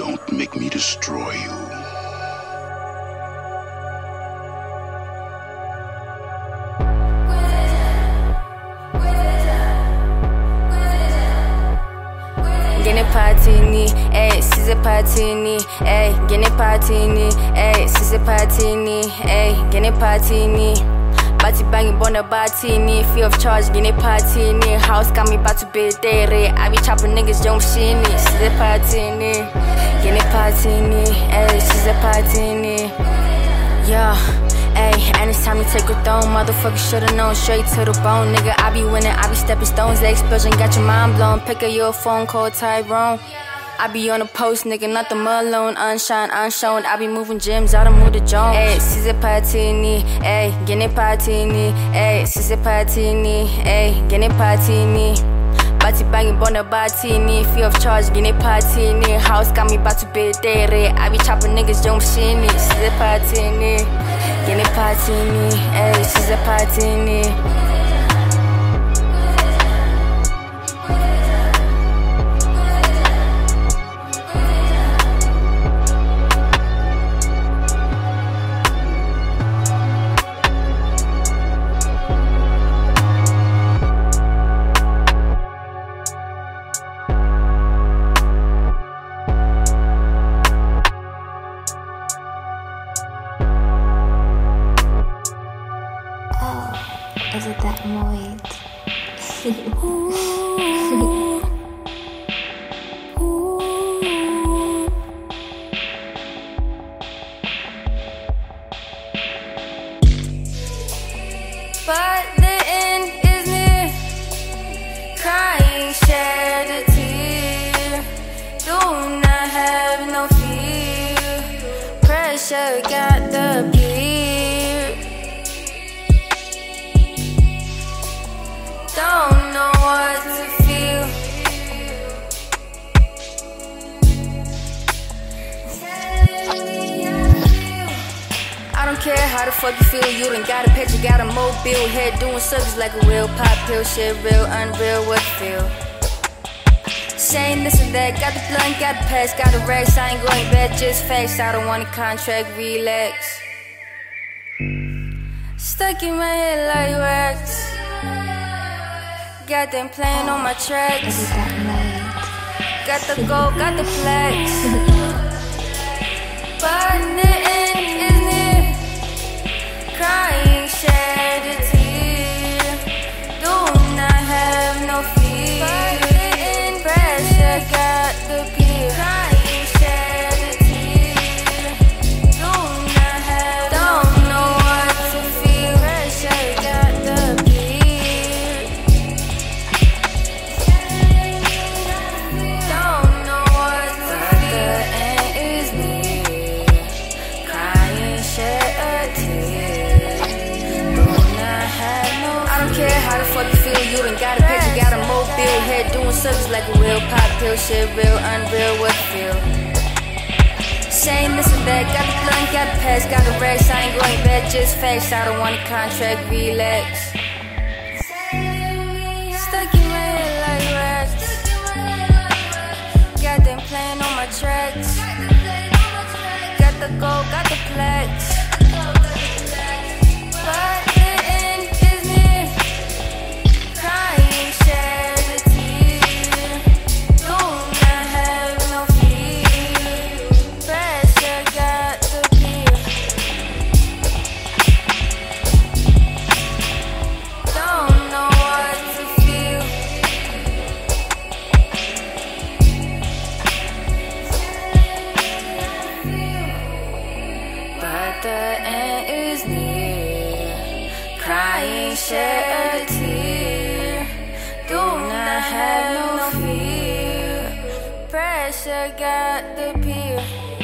Don't make me destroy you. Gene patini, ey, size patini, ey, gene patini, ey, size patini, ey, gene patini. Bati banging bona batini, free of charge, gene patini. House got me about to be there. I be chopping niggas, young shini, size patini, gene patini, ey, size patini. Yeah. Ayy, and it's time to take a throne. Motherfucker should've known, straight to the bone. Nigga, I be winning, I be stepping stones. The explosion got your mind blown. Pick up your phone, call Tyrone. I be on the post, nigga, not the Malone. Unshine, unshown. I be moving gyms, I done moved the Jones. Ayy, size patini, ayy, gene patini, ayy, size patini, ayy, gene patini. Bati banging bona batini, free of charge, gene patini. House got me about to be there. I be chopping niggas, young shini, size patini. Gene patini, ayy, size patini. Is it that moid? But the end is near. Crying, shed a tear. Do not have no fear. Pressure got the beer. Don't know what to feel. I don't care how the fuck you feel. You done got a picture, got a mobile. Head doing circles like a real pop pill. Shit real, unreal, what feel? Saying this and that, got the blunt, got the pass, got the racks. I ain't going back, just facts. I don't want a contract, relax. Stuck in my head like wax. Got them playing on my tracks. Is it that moid? Got the gold, got the flags. But the end is near. Crying, shed a tear. Do not have no fear. Pressure got the beer. Crying, shed a tear. Do not have. Don't know what to feel. Pressure got the beer. Don't know what to feel. The end is near. Crying, shed a tear. Do not have no fear. I don't care how the fuck you feel. You done got a picture, got a mobile. Head doing circles like a real pop pill. Shit real, unreal, what feel? Saying this and that, got the blunt, got the pass, got the racks. I ain't going back, just facts. I don't want a contract, relax. Stuck in my head like wax. Got them playing on my tracks. Got the gold, got the plaques. But the end is near. Crying, shed a tear. Do not have no fear. Pressure got the beer. Don't know what to feel. But the end is near. Crying, shed a tear. Do not have no fear. Pressure got the beer.